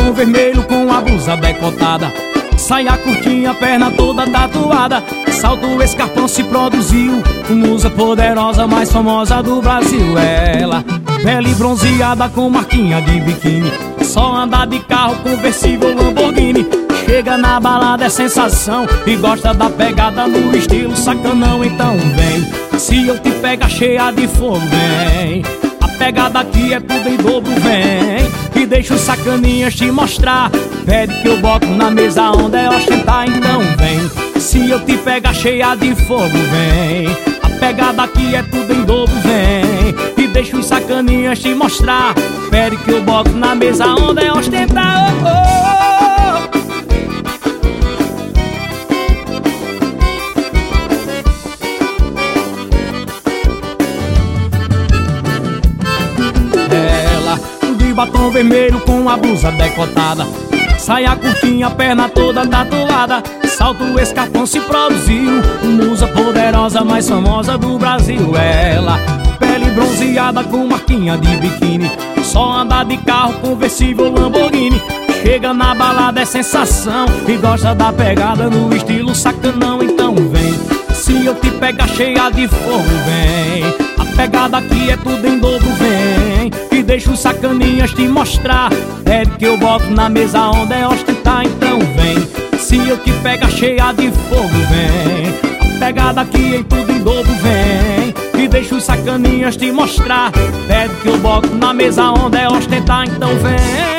batom vermelho com a blusa decotada, saia curtinha, perna toda tatuada, salto escarpão se produziu, musa poderosa mais famosa do Brasil. Ela, pele bronzeada com marquinha de biquíni, só anda de carro conversível Lamborghini. Chega na balada é sensação e gosta da pegada no estilo sacanão. Então vem, se eu te pegar cheia de fogo, vem. A pegada aqui é tudo em dobro, vem. E deixa os sacaninhas te mostrar. Pede que eu boto na mesa onde é ostentar. Então vem, se eu te pegar cheia de fogo, vem. A pegada aqui é tudo em dobro, vem. E deixa os sacaninhas te mostrar. Pede que eu boto na mesa onde é ostentar. Oh, oh. Batom vermelho com a blusa decotada, saia curtinha, perna toda tatuada, salto escarpão se produziu, musa poderosa mais famosa do Brasil. Ela, pele bronzeada com marquinha de biquíni, só anda de carro conversível Lamborghini. Chega na balada é sensação e gosta da pegada no estilo sacanão. Então vem, se eu te pegar cheia de fogo, vem. A pegada aqui é tudo em dobro, vem. E deixa os sacaninhas te mostrar. Pede que eu boto na mesa onde é ostentar. Então vem, se eu te pegar cheia de fogo, vem. A pegada aqui é tudo em dobro, vem. E deixa os sacaninhas te mostrar. Pede que eu boto na mesa onde é ostentar. Então vem.